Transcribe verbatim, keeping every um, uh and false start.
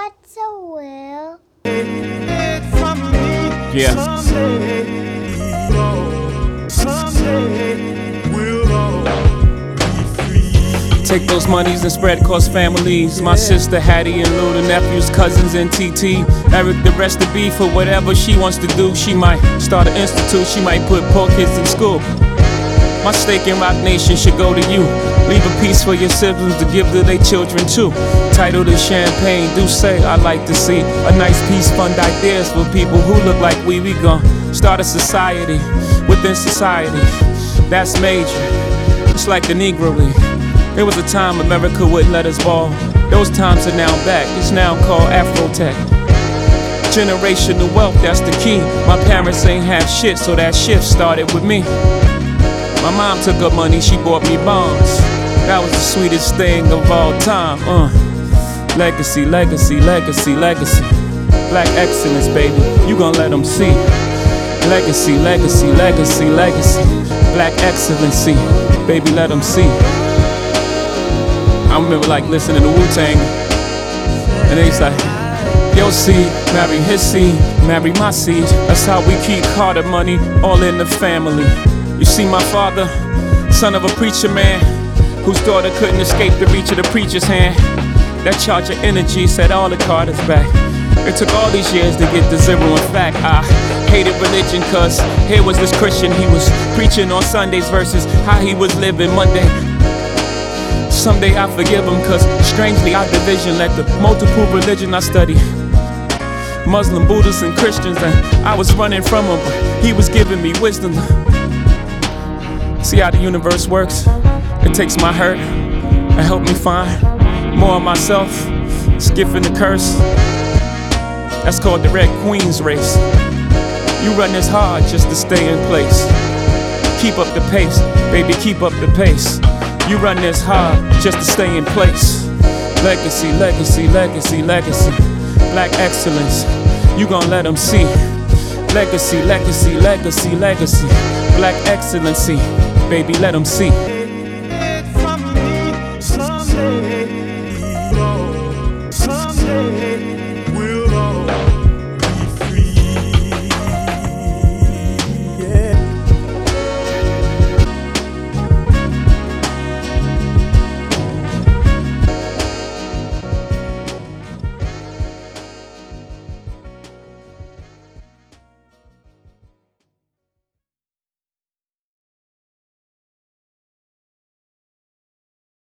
What's a will? Yeah. Take those monies and spread across families. My sister Hattie and Lou, the nephews, cousins, and T T. Eric, the rest of B for whatever she wants to do. She might start an institute, she might put poor kids in school. My stake in Rock Nation should go to you. Leave a piece for your siblings to give to their children too. Title to Champagne, do say I like to see a nice piece, fund ideas for people who look like we. We gon' start a society within society. That's major. It's like the Negro League. There was a time America wouldn't let us ball. Those times are now back. It's now called Afrotech. Generational wealth, that's the key. My parents ain't have shit, so that shift started with me. My mom took her money, she bought me bonds. That was the sweetest thing of all time. Uh. Legacy, legacy, legacy, legacy. Black excellence, baby, you gon' let them see. Legacy, legacy, legacy, legacy. Black excellency, baby, let them see. I remember like listening to Wu-Tang, and they was like, your seed, marry his seed, marry my seed. That's how we keep Carter money all in the family. You see my father, son of a preacher man, whose daughter couldn't escape the reach of the preacher's hand. That charge of energy set all the Carters back. It took all these years to get to zero. In fact, I hated religion, cause here was this Christian, he was preaching on Sundays versus how he was living Monday. Someday I forgive him, cause strangely our division led to multiple religion I studied. Muslim, Buddhists, and Christians, and I was running from him, but he was giving me wisdom. See how the universe works? It takes my hurt and help me find more of myself, skipping the curse. That's called the Red Queen's race. You run this hard just to stay in place. Keep up the pace, baby, keep up the pace. You run this hard just to stay in place. Legacy, legacy, legacy, legacy. Black excellence, you gon' let them see. Legacy, legacy, legacy, legacy. Black excellency, baby, let them see.